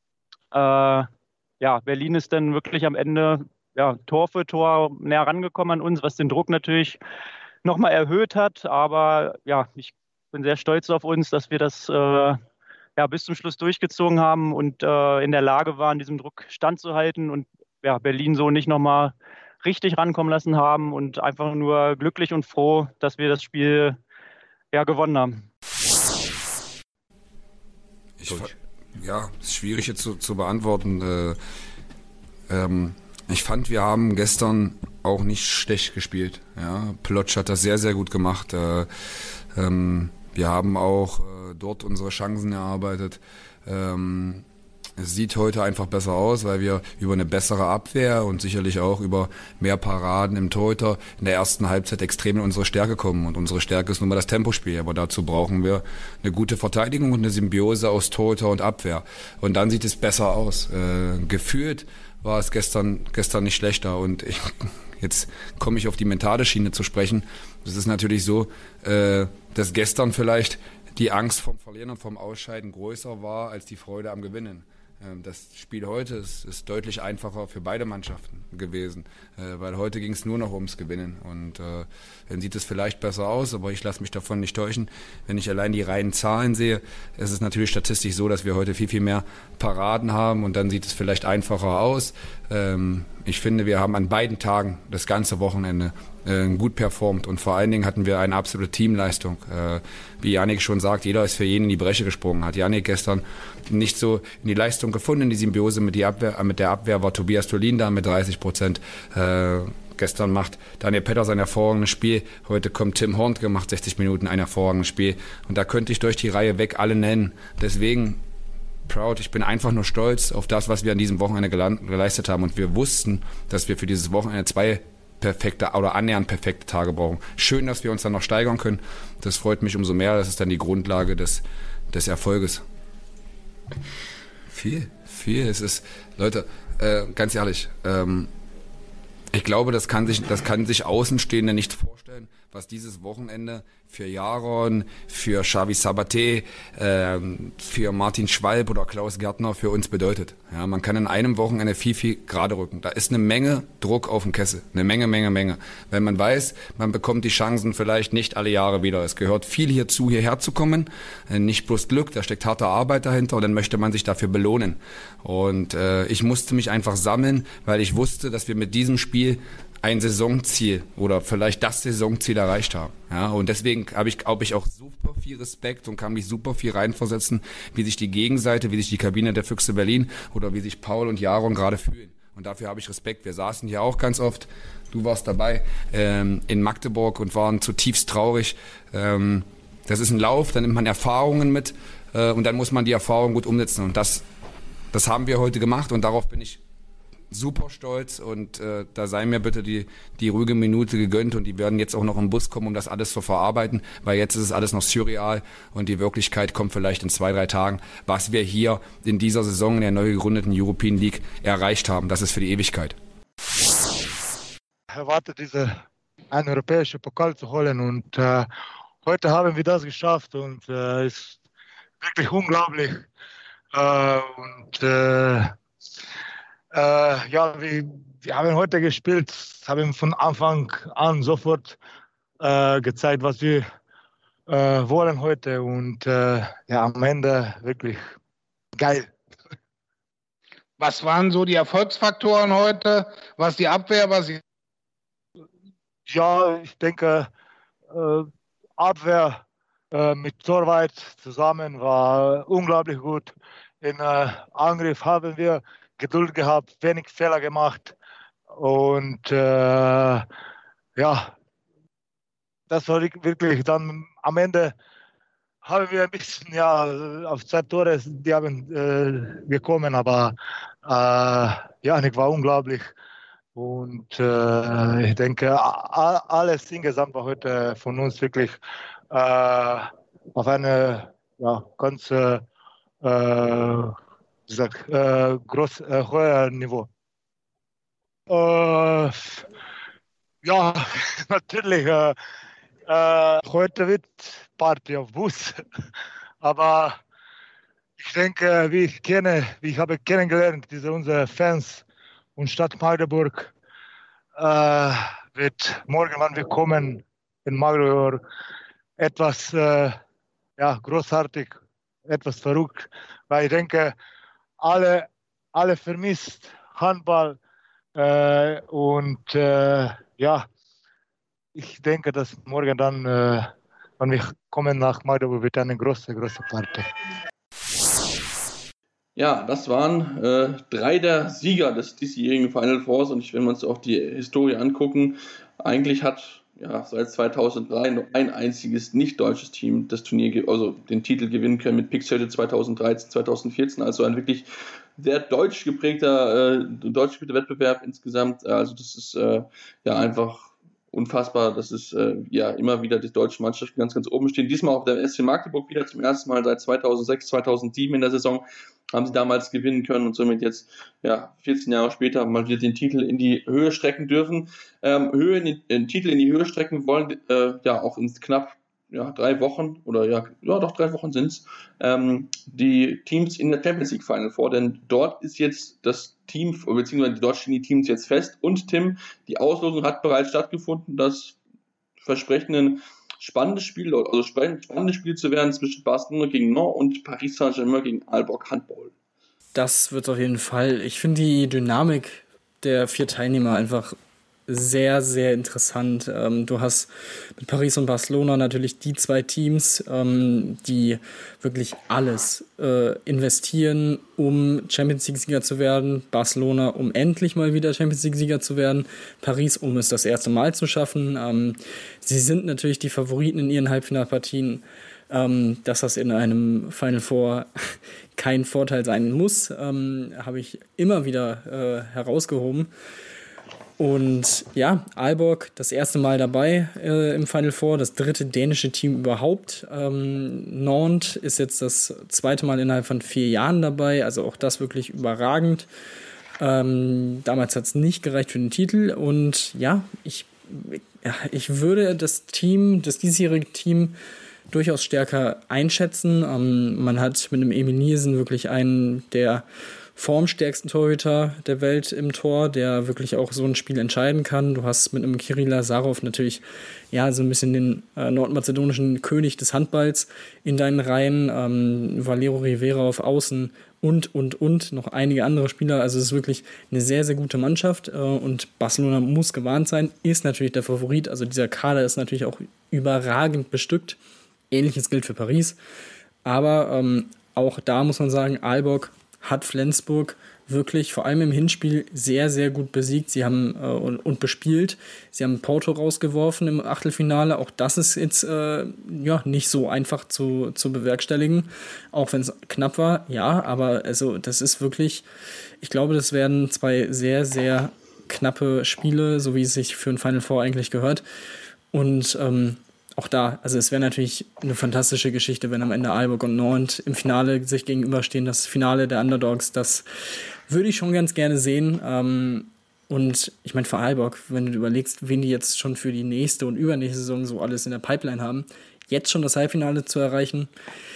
Berlin ist dann wirklich am Ende Tor für Tor näher rangekommen an uns, was den Druck natürlich nochmal erhöht hat. Aber ich bin sehr stolz auf uns, dass wir das bis zum Schluss durchgezogen haben und in der Lage waren, diesem Druck standzuhalten und Berlin so nicht nochmal richtig rankommen lassen haben und einfach nur glücklich und froh, dass wir das Spiel gewonnen haben. Ist schwierig jetzt zu beantworten. Ich fand, wir haben gestern auch nicht schlecht gespielt. Ja, Plotsch hat das sehr, sehr gut gemacht. Wir haben auch dort unsere Chancen erarbeitet. Es sieht heute einfach besser aus, weil wir über eine bessere Abwehr und sicherlich auch über mehr Paraden im Torhüter in der ersten Halbzeit extrem in unsere Stärke kommen. Und unsere Stärke ist nun mal das Tempospiel. Aber dazu brauchen wir eine gute Verteidigung und eine Symbiose aus Torhüter und Abwehr. Und dann sieht es besser aus. Gefühlt war es gestern nicht schlechter. Und jetzt komme ich auf die mentale Schiene zu sprechen. Das ist natürlich so, dass gestern vielleicht die Angst vom Verlieren und vom Ausscheiden größer war als die Freude am Gewinnen. Das Spiel heute ist deutlich einfacher für beide Mannschaften gewesen, weil heute ging es nur noch ums Gewinnen und dann sieht es vielleicht besser aus, aber ich lasse mich davon nicht täuschen. Wenn ich allein die reinen Zahlen sehe, ist es natürlich statistisch so, dass wir heute viel, viel mehr Paraden haben und dann sieht es vielleicht einfacher aus. Ich finde, wir haben an beiden Tagen das ganze Wochenende gut performt und vor allen Dingen hatten wir eine absolute Teamleistung. Wie Yannick schon sagt, jeder ist für jeden in die Bresche gesprungen. Hat Yannick gestern nicht so in die Leistung gefunden, in die Symbiose mit der Abwehr war Tobias Tolin da mit 30%. Gestern macht Daniel Petter ein hervorragendes Spiel. Heute kommt Tim Hornke, macht 60 Minuten ein hervorragendes Spiel. Und da könnte ich durch die Reihe weg alle nennen. Deswegen proud, ich bin einfach nur stolz auf das, was wir an diesem Wochenende geleistet haben. Und wir wussten, dass wir für dieses Wochenende 2 perfekte oder annähernd perfekte Tage brauchen. Schön, dass wir uns dann noch steigern können. Das freut mich umso mehr. Das ist dann die Grundlage des Erfolges. Viel. Es ist, Leute, ganz ehrlich, ich glaube, das kann sich Außenstehende nicht vorstellen, was dieses Wochenende für Jaron, für Xavi Sabaté, für Martin Schwalb oder Klaus Gärtner für uns bedeutet. Ja, man kann in einem Wochenende viel gerade rücken. Da ist eine Menge Druck auf dem Kessel. Eine Menge. Weil man weiß, man bekommt die Chancen vielleicht nicht alle Jahre wieder. Es gehört viel hierzu, hierher zu kommen. Nicht bloß Glück, da steckt harte Arbeit dahinter und dann möchte man sich dafür belohnen. Und ich musste mich einfach sammeln, weil ich wusste, dass wir mit diesem Spiel ein Saisonziel oder vielleicht das Saisonziel erreicht haben. Ja, und deswegen habe ich auch super viel Respekt und kann mich super viel reinversetzen, wie sich die Gegenseite, wie sich die Kabine der Füchse Berlin oder wie sich Paul und Jaron gerade fühlen. Und dafür habe ich Respekt. Wir saßen hier auch ganz oft, du warst dabei, in Magdeburg und waren zutiefst traurig. Das ist ein Lauf, dann nimmt man Erfahrungen mit und dann muss man die Erfahrungen gut umsetzen. Und das haben wir heute gemacht und darauf bin ich super stolz und da sei mir bitte die ruhige Minute gegönnt und die werden jetzt auch noch im Bus kommen, um das alles zu verarbeiten, weil jetzt ist es alles noch surreal und die Wirklichkeit kommt vielleicht in 2-3 Tagen, was wir hier in dieser Saison in der neu gegründeten European League erreicht haben. Das ist für die Ewigkeit. Erwartet einen europäischen Pokal zu holen und heute haben wir das geschafft und ist wirklich unglaublich wir haben heute gespielt, haben von Anfang an sofort gezeigt, was wir wollen heute und am Ende wirklich geil. Was waren so die Erfolgsfaktoren heute? Was die Abwehr? Ja, ich denke, Abwehr mit Torwart zusammen war unglaublich gut. In Angriff haben wir Geduld gehabt, wenig Fehler gemacht und das war wirklich dann am Ende haben wir ein bisschen auf 2 Tore, die haben gekommen, aber Janik war unglaublich und ich denke, alles insgesamt war heute von uns wirklich auf eine ganz hoher Niveau. Natürlich. Heute wird Party auf Bus. Aber ich denke, wie ich habe kennengelernt, unsere Fans und Stadt Magdeburg wird morgen, wenn wir kommen in Magdeburg, etwas großartig, etwas verrückt, weil ich denke, alle vermisst Handball ich denke, dass morgen dann, wenn wir kommen nach Magdeburg, wird eine große Party. Ja, das waren 3 der Sieger des diesjährigen Final Fours und wenn wir uns auch die Historie angucken, eigentlich hat seit 2003 nur ein einziges nicht-deutsches Team das Turnier, also den Titel gewinnen können mit Pixel 2013, 2014, also ein wirklich sehr deutsch geprägter Wettbewerb insgesamt, also das ist einfach unfassbar, dass es immer wieder die deutschen Mannschaften ganz, ganz oben stehen. Diesmal auf der SC Magdeburg wieder zum ersten Mal seit 2006, 2007 in der Saison haben sie damals gewinnen können und somit jetzt 14 Jahre später mal wieder den Titel in die Höhe strecken dürfen. Den Titel in die Höhe strecken wollen auch in knapp 3 Wochen oder 3 Wochen sind es die Teams in der Champions League Final Four, denn dort ist jetzt das Team, beziehungsweise dort stehen die Teams jetzt fest und Tim, die Auslosung hat bereits stattgefunden, das versprechende spannendes Spiel zu werden zwischen Barcelona gegen Nantes und Paris Saint-Germain gegen Aalborg Handball. Das wird auf jeden Fall. Ich finde die Dynamik der 4 Teilnehmer einfach sehr, sehr interessant. Du hast mit Paris und Barcelona natürlich die 2 Teams, die wirklich alles investieren, um Champions League-Sieger zu werden. Barcelona, um endlich mal wieder Champions League-Sieger zu werden. Paris, um es das erste Mal zu schaffen. Sie sind natürlich die Favoriten in ihren Halbfinalpartien. Dass das in einem Final Four kein Vorteil sein muss, habe ich immer wieder herausgehoben. Und Aalborg das erste Mal dabei im Final Four, das 3. dänische Team überhaupt. Nantes ist jetzt das 2. Mal innerhalb von 4 Jahren dabei, also auch das wirklich überragend. Damals hat es nicht gereicht für den Titel und ich Ja, ich würde das diesjährige Team durchaus stärker einschätzen. Man hat mit einem Emil Nielsen wirklich einen der formstärksten Torhüter der Welt im Tor, der wirklich auch so ein Spiel entscheiden kann. Du hast mit einem Kirill Lazarov natürlich ja so ein bisschen den nordmazedonischen König des Handballs in deinen Reihen, Valero Rivera auf Außen und noch einige andere Spieler. Also es ist wirklich eine sehr, sehr gute Mannschaft und Barcelona muss gewarnt sein, ist natürlich der Favorit. Also dieser Kader ist natürlich auch überragend bestückt. Ähnliches gilt für Paris. Aber auch da muss man sagen, Aalborg hat Flensburg wirklich vor allem im Hinspiel sehr, sehr gut besiegt. Sie haben und bespielt. Sie haben Porto rausgeworfen im Achtelfinale. Auch das ist jetzt nicht so einfach zu bewerkstelligen, auch wenn es knapp war. Ja, aber also das ist wirklich, ich glaube, das werden 2 sehr, sehr knappe Spiele, so wie es sich für ein Final Four eigentlich gehört. Und auch da, also es wäre natürlich eine fantastische Geschichte, wenn am Ende Aalborg und Nantes im Finale sich gegenüberstehen. Das Finale der Underdogs, das würde ich schon ganz gerne sehen. Und ich meine, für Aalborg, wenn du überlegst, wen die jetzt schon für die nächste und übernächste Saison so alles in der Pipeline haben, jetzt schon das Halbfinale zu erreichen,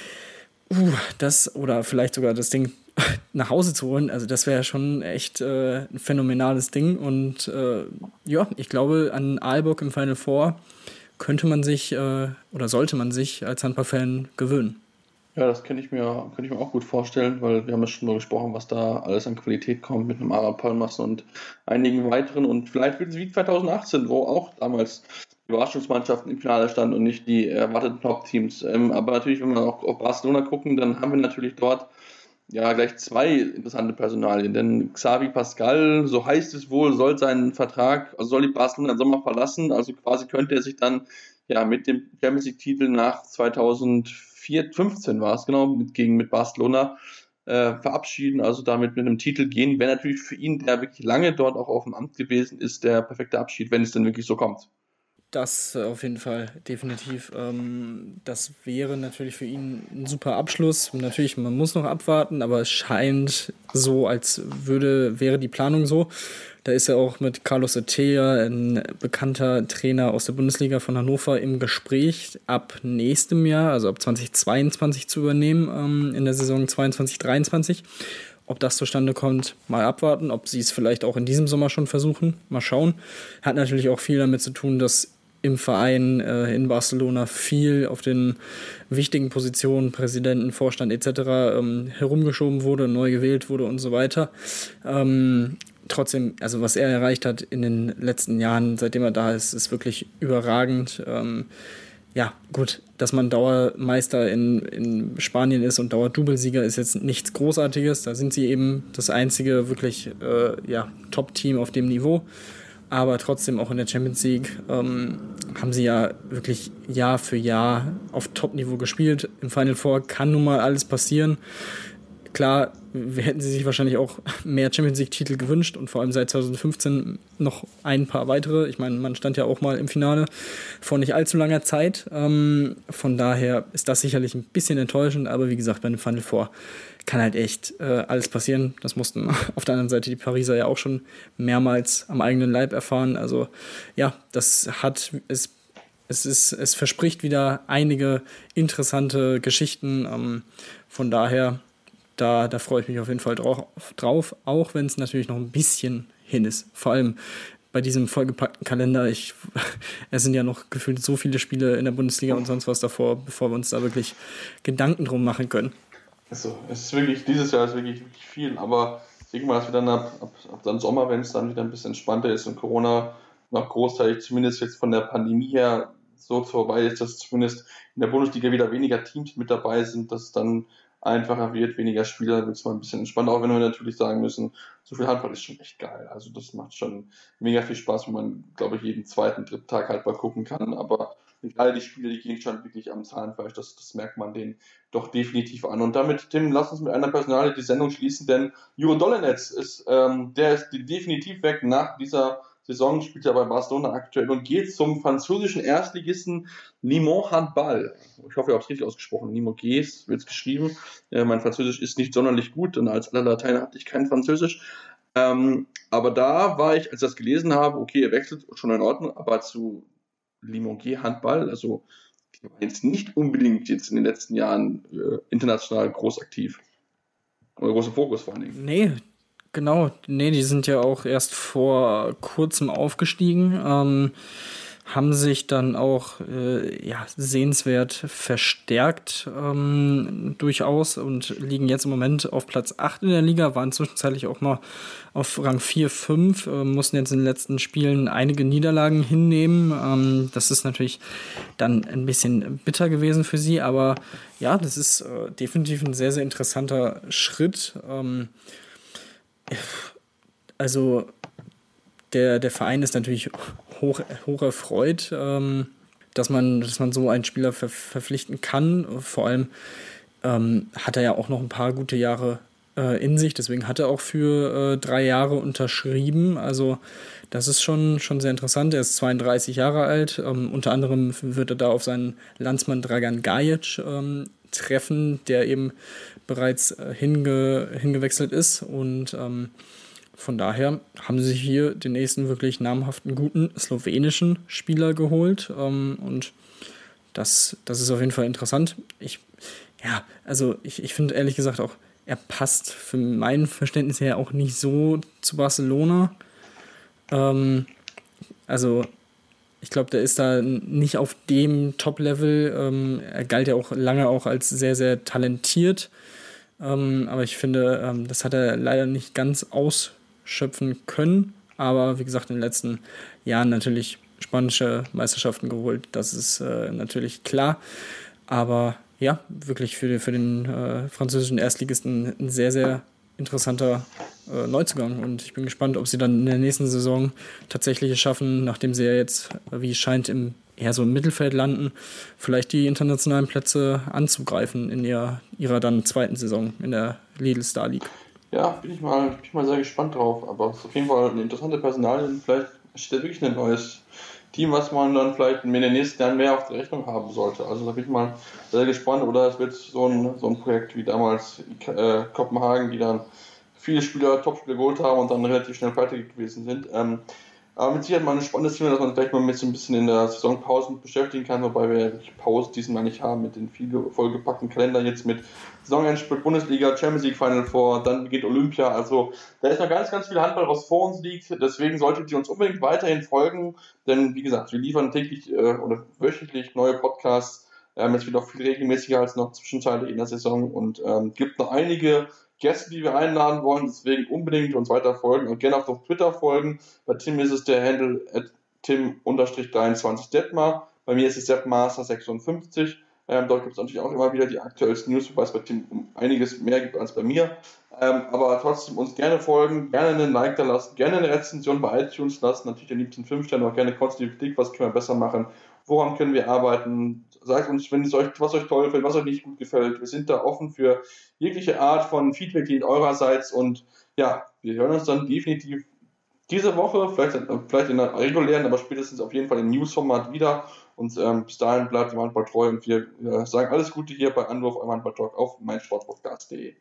das oder vielleicht sogar das Ding nach Hause zu holen, also das wäre schon echt ein phänomenales Ding. Und ich glaube, an Aalborg im Final Four könnte man sich oder sollte man sich als Handballfan gewöhnen. Ja, das könnte ich mir auch gut vorstellen, weil wir haben ja schon mal gesprochen, was da alles an Qualität kommt mit einem Ara Palmassen und einigen weiteren. Und vielleicht wird es wie 2018, wo auch damals die Überraschungsmannschaften im Finale standen und nicht die erwarteten Top-Teams. Aber natürlich, wenn wir auch auf Barcelona gucken, dann haben wir natürlich dort ja gleich 2 interessante Personalien. Denn Xavi Pascal, so heißt es wohl, soll die Barcelona im Sommer verlassen. Also quasi könnte er sich dann ja mit dem Champions League-Titel nach 2015 war es, genau, mit Barcelona verabschieden, also damit mit einem Titel gehen. Wäre natürlich für ihn, der wirklich lange dort auch auf dem Amt gewesen ist, der perfekte Abschied, wenn es denn wirklich so kommt. Das auf jeden Fall, definitiv. Das wäre natürlich für ihn ein super Abschluss. Natürlich, man muss noch abwarten, aber es scheint so, als wäre die Planung so. Da ist er auch mit Carlos Etea, ein bekannter Trainer aus der Bundesliga von Hannover, im Gespräch, ab nächstem Jahr, also ab 2022 zu übernehmen, in der Saison 22/23. Ob das zustande kommt, mal abwarten. Ob sie es vielleicht auch in diesem Sommer schon versuchen, mal schauen. Hat natürlich auch viel damit zu tun, dass im Verein in Barcelona viel auf den wichtigen Positionen, Präsidenten, Vorstand etc. Herumgeschoben wurde, neu gewählt wurde und so weiter. Trotzdem, also was er erreicht hat in den letzten Jahren, seitdem er da ist, ist wirklich überragend. Ja, gut, dass man Dauermeister in Spanien ist und Dauerdoublesieger ist jetzt nichts Großartiges. Da sind sie eben das einzige wirklich Top-Team auf dem Niveau. Aber trotzdem auch in der Champions League haben sie ja wirklich Jahr für Jahr auf Top-Niveau gespielt. Im Final Four kann nun mal alles passieren. Klar, hätten sie sich wahrscheinlich auch mehr Champions League-Titel gewünscht und vor allem seit 2015 noch ein paar weitere. Ich meine, man stand ja auch mal im Finale vor nicht allzu langer Zeit. Von daher ist das sicherlich ein bisschen enttäuschend, aber wie gesagt, bei einem Final Four kann halt echt alles passieren. Das mussten auf der anderen Seite die Pariser ja auch schon mehrmals am eigenen Leib erfahren. Also ja, es verspricht wieder einige interessante Geschichten. Von daher, da freue ich mich auf jeden Fall drauf, auch wenn es natürlich noch ein bisschen hin ist. Vor allem bei diesem vollgepackten Kalender. Es sind ja noch gefühlt so viele Spiele in der Bundesliga und sonst was davor, bevor wir uns da wirklich Gedanken drum machen können. Also, dieses Jahr ist wirklich viel, aber ich denke mal, dass wir dann ab dann Sommer, wenn es dann wieder ein bisschen entspannter ist und Corona noch großteilig, zumindest jetzt von der Pandemie her, so vorbei ist, dass zumindest in der Bundesliga wieder weniger Teams mit dabei sind, dass es dann einfacher wird, weniger Spieler, wird es mal ein bisschen entspannter, auch wenn wir natürlich sagen müssen, so viel Handball ist schon echt geil. Also das macht schon mega viel Spaß, wenn man, glaube ich, jeden zweiten, dritten Tag Handball gucken kann, aber gerade die Spiele, die gehen schon wirklich am Zahnfleisch, das merkt man denen doch definitiv an. Und damit, Tim, lass uns mit einer Personalie die Sendung schließen, denn Juro Dolenec ist definitiv weg nach dieser Saison, spielt ja bei Barcelona aktuell und geht zum französischen Erstligisten Limoges Handball. Ich hoffe, ich habe es richtig ausgesprochen. Limoges wird es geschrieben. Mein Französisch ist nicht sonderlich gut, denn als aller Lateiner hatte ich kein Französisch. Aber da war ich, als ich das gelesen habe, okay, er wechselt, schon in Ordnung, aber zu Limoges Handball, also die waren jetzt nicht unbedingt jetzt in den letzten Jahren international groß aktiv. Oder großer Fokus vor allen Dingen. Nee, genau. Nee, die sind ja auch erst vor kurzem aufgestiegen, haben sich dann auch sehenswert verstärkt durchaus und liegen jetzt im Moment auf Platz 8 in der Liga, waren zwischenzeitlich auch mal auf Rang 4, 5, mussten jetzt in den letzten Spielen einige Niederlagen hinnehmen. Das ist natürlich dann ein bisschen bitter gewesen für sie, aber ja, das ist definitiv ein sehr, sehr interessanter Schritt. Also der Verein ist natürlich hoch erfreut, dass man so einen Spieler verpflichten kann. Vor allem hat er ja auch noch ein paar gute Jahre in sich, deswegen hat er auch für 3 Jahre unterschrieben. Also das ist schon sehr interessant. Er ist 32 Jahre alt. Unter anderem wird er da auf seinen Landsmann Dragan Gajic treffen, der eben bereits hingewechselt ist. Und von daher haben sie sich hier den nächsten wirklich namhaften, guten slowenischen Spieler geholt. Und das ist auf jeden Fall interessant. Ich finde ehrlich gesagt auch, er passt für mein Verständnis her auch nicht so zu Barcelona. Also ich glaube, der ist da nicht auf dem Top-Level. Er galt ja auch lange auch als sehr, sehr talentiert. Aber ich finde, das hat er leider nicht ganz ausschöpfen können. Aber wie gesagt, in den letzten Jahren natürlich spanische Meisterschaften geholt. Das ist natürlich klar. Aber ja, wirklich für den französischen Erstligisten ein sehr, sehr interessanter Neuzugang. Und ich bin gespannt, ob sie dann in der nächsten Saison tatsächlich es schaffen, nachdem sie ja jetzt, wie es scheint, eher so im Mittelfeld landen, vielleicht die internationalen Plätze anzugreifen in ihrer dann zweiten Saison in der Lidl Star League. Ja, bin ich mal sehr gespannt drauf. Aber es ist auf jeden Fall eine interessante Personalien. Vielleicht steht wirklich ein neues Team, was man dann vielleicht in den nächsten Jahren mehr auf der Rechnung haben sollte. Also da bin ich mal sehr gespannt. Oder es wird so ein Projekt wie damals Kopenhagen, die dann viele Top-Spieler geholt haben und dann relativ schnell pleite gewesen sind. Aber mit Sicherheit mal ein spannendes Thema, dass man vielleicht mal mit so ein bisschen in der Saisonpause beschäftigen kann, wobei wir Pause diesmal nicht haben mit den viel vollgepackten Kalender jetzt mit Saisonendspurt, Bundesliga, Champions League Final Four, dann beginnt Olympia, also da ist noch ganz, ganz viel Handball, was vor uns liegt, deswegen solltet ihr uns unbedingt weiterhin folgen, denn wie gesagt, wir liefern täglich oder wöchentlich neue Podcasts, jetzt wieder viel regelmäßiger als noch zwischenzeitlich in der Saison und gibt noch einige Gäste, die wir einladen wollen, deswegen unbedingt uns weiter folgen und gerne auch auf Twitter folgen. Bei Tim ist es der Handle @tim_23detmar. Bei mir ist es seppmaster56. Dort gibt es natürlich auch immer wieder die aktuellsten News, wobei es bei Tim um einiges mehr gibt als bei mir. Aber trotzdem uns gerne folgen, gerne einen Like da lassen, gerne eine Rezension bei iTunes lassen, natürlich am liebsten 5 Sterne, auch gerne konstruktive Kritik, was können wir besser machen, woran können wir arbeiten. Sagt uns, was euch toll gefällt, was euch nicht gut gefällt. Wir sind da offen für jegliche Art von Feedback, die eurerseits, und ja, wir hören uns dann definitiv diese Woche, vielleicht in einer regulären, aber spätestens auf jeden Fall im News-Format wieder. Und bis dahin bleibt dem Handball treu und wir sagen alles Gute hier bei Anwurf eurem Handball-Talk auf meinsportpodcast.de.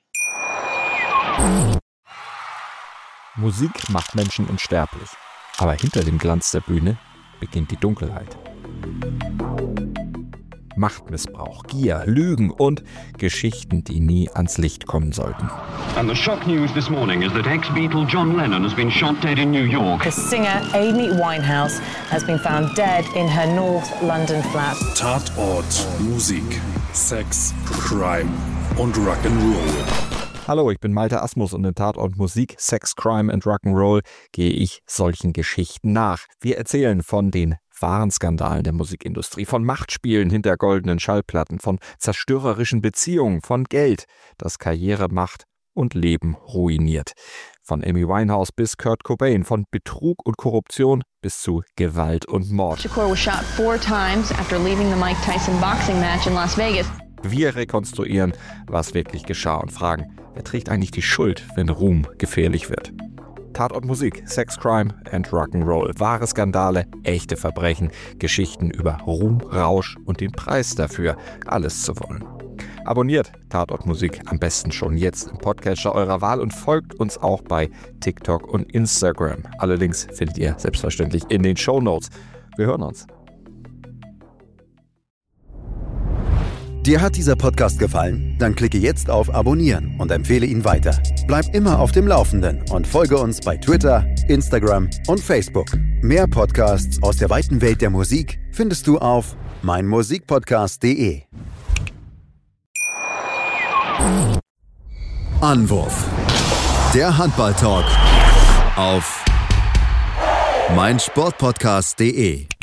Musik macht Menschen unsterblich, aber hinter dem Glanz der Bühne beginnt die Dunkelheit. Machtmissbrauch, Gier, Lügen und Geschichten, die nie ans Licht kommen sollten. And the shock news this morning is that ex-Beatle John Lennon has been shot dead in New York. The singer Amy Winehouse has been found dead in her North London flat. Tatort, Musik, Sex, Crime und Rock'n'Roll. Hallo, ich bin Malte Asmus und in Tatort Musik, Sex, Crime and Rock'n'Roll gehe ich solchen Geschichten nach. Wir erzählen von den wahren Skandalen der Musikindustrie, von Machtspielen hinter goldenen Schallplatten, von zerstörerischen Beziehungen, von Geld, das Karriere macht und Leben ruiniert. Von Amy Winehouse bis Kurt Cobain, von Betrug und Korruption bis zu Gewalt und Mord. Shakur was shot 4 times after leaving the Mike Tyson boxing match in Las Vegas. Wir rekonstruieren, was wirklich geschah und fragen, wer trägt eigentlich die Schuld, wenn Ruhm gefährlich wird? Tatort Musik, Sex, Crime and Rock'n'Roll. Wahre Skandale, echte Verbrechen, Geschichten über Ruhm, Rausch und den Preis dafür, alles zu wollen. Abonniert Tatort Musik am besten schon jetzt im Podcatcher eurer Wahl und folgt uns auch bei TikTok und Instagram. Alle Links findet ihr selbstverständlich in den Shownotes. Wir hören uns. Dir hat dieser Podcast gefallen? Dann klicke jetzt auf Abonnieren und empfehle ihn weiter. Bleib immer auf dem Laufenden und folge uns bei Twitter, Instagram und Facebook. Mehr Podcasts aus der weiten Welt der Musik findest du auf meinmusikpodcast.de. Anwurf. Der Handball-Talk auf meinsportpodcast.de.